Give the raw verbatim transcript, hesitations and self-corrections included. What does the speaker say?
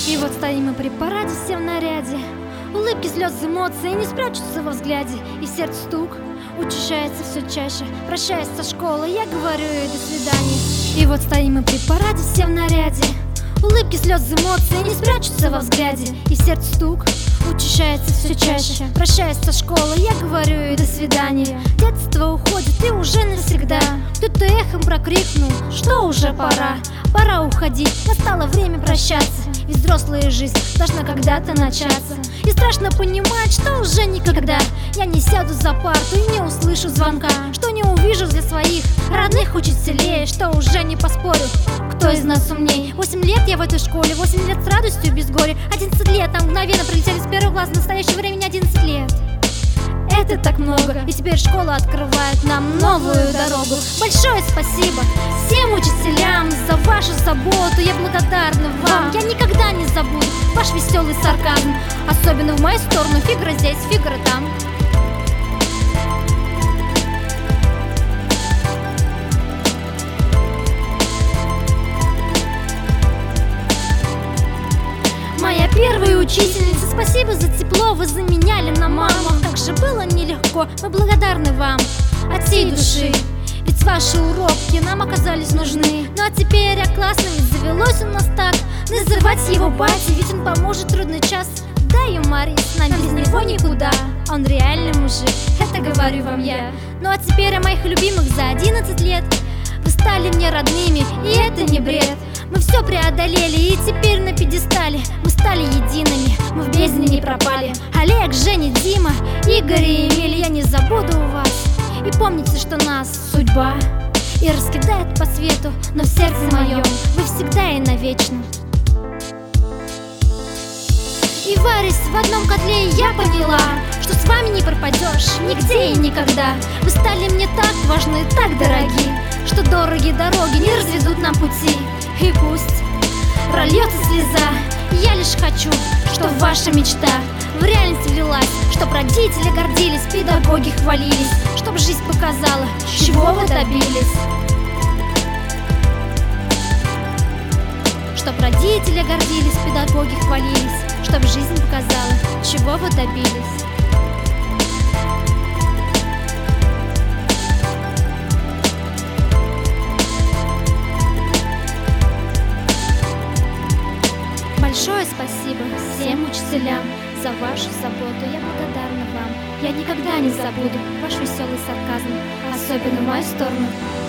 И вот стоим мы при параде, все в наряде. Улыбки, слезы, эмоции не спрячутся во взгляде. И сердце стук учащается все чаще. Прощаясь со школой, я говорю ей до свидания. И вот стоим мы при параде, все в наряде. Улыбки, слезы, эмоции не спрячутся во взгляде. И сердце стук учащается все чаще. Прощаясь со школой, я говорю ей до свидания. Детство уходит и уже навсегда. Кто-то эхом прокрикнул, что уже пора. Пора уходить, настало время прощаться. Ведь взрослая жизнь должна когда-то начаться. И страшно понимать, что уже никогда я не сяду за парту и не услышу звонка, что не увижу для своих родных учителей, что уже не поспорю, кто из нас умней. Восемь лет я в этой школе, восемь лет с радостью без горя. Одиннадцать лет, там мгновенно пролетели с первого класса. В настоящее время одиннадцать лет. Это так много, и теперь школа открывает нам новую дорогу. Большое спасибо всем учителям за вашу заботу, я благодарна вам. Я никогда не забуду ваш веселый сарказм, особенно в мою сторону. Фигура здесь, фигура там. Моя первая учительница, спасибо за тепло, вы заменяли на маму. Как же было нелегко, мы благодарны вам от всей души. Ведь ваши уроки нам оказались нужны. Ну а теперь я классно, ведь завелось у нас так называть его батей, ведь он поможет в трудный час. Да, юморист, нам без него никуда. Он реальный мужик, это говорю вам я. Ну а теперь о моих любимых за одиннадцать лет. Вы стали мне родными, и это не бред. Мы все преодолели, и теперь на пьедестале мы стали едиными, мы в бездне не пропали. Олег, Женя, Дима, Игорь и Эмиль, я не забуду вас. И помните, что нас судьба и раскидает по свету, но в сердце моем вы всегда и навечно. И варясь в одном котле, я поняла, что с вами не пропадешь нигде и никогда. Вы стали мне так важны, так дороги, что дорогие дороги не разведут нам пути. И пусть прольется слеза, я лишь хочу, чтоб ваша мечта в реальность влилась, чтоб родители гордились, педагоги хвалились, чтоб жизнь показала, чего вы добились. Чтоб родители гордились, педагоги хвалились, чтоб жизнь показала, чего вы добились. Большое спасибо всем учителям за вашу заботу, я благодарна вам. Я никогда не забуду ваш веселый сарказм, особенно в мою сторону.